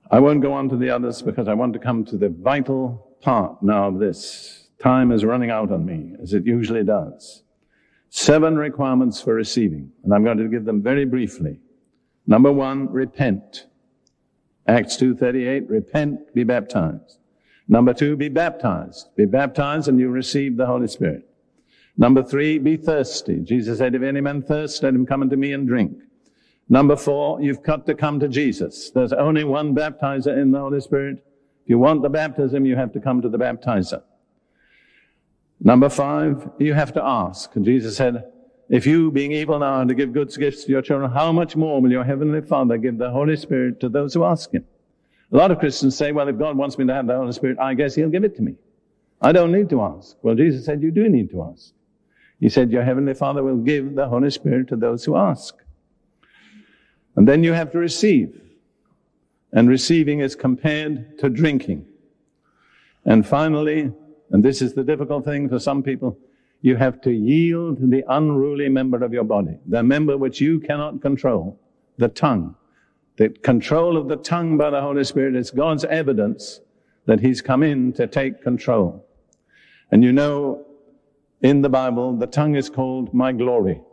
I won't go on to the others because I want to come to the vital part now of this. Time is running out on me, as it usually does. 7 requirements for receiving, and I'm going to give them very briefly. Number 1, repent. Acts 2:38, repent, be baptized. Number 2, be baptized. Be baptized and you receive the Holy Spirit. Number 3, be thirsty. Jesus said, if any man thirst, let him come unto me and drink. Number 4, you've got to come to Jesus. There's only one baptizer in the Holy Spirit. If you want the baptism, you have to come to the baptizer. Number 5, you have to ask. And Jesus said, if you, being evil now, are to give good gifts to your children, how much more will your heavenly Father give the Holy Spirit to those who ask him? A lot of Christians say, well, if God wants me to have the Holy Spirit, I guess he'll give it to me. I don't need to ask. Well, Jesus said, you do need to ask. He said, your heavenly Father will give the Holy Spirit to those who ask. And then you have to receive. And receiving is compared to drinking. And finally, and this is the difficult thing for some people, you have to yield to the unruly member of your body, the member which you cannot control, the tongue. The control of the tongue by the Holy Spirit is God's evidence that he's come in to take control. And you know, in the Bible, the tongue is called my glory.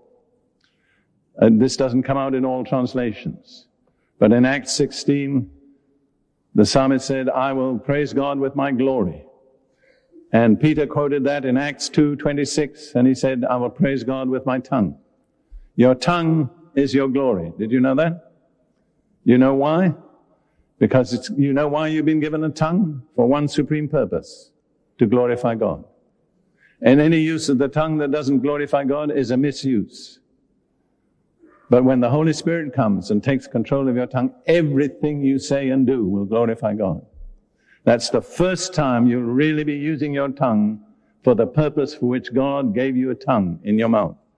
And this doesn't come out in all translations. But in Acts 16, the psalmist said, I will praise God with my glory. And Peter quoted that in Acts 2:26, and he said, I will praise God with my tongue. Your tongue is your glory. Did you know that? You know why? Because you know why you've been given a tongue? For one supreme purpose, to glorify God. And any use of the tongue that doesn't glorify God is a misuse. But when the Holy Spirit comes and takes control of your tongue, everything you say and do will glorify God. That's the first time you'll really be using your tongue for the purpose for which God gave you a tongue in your mouth.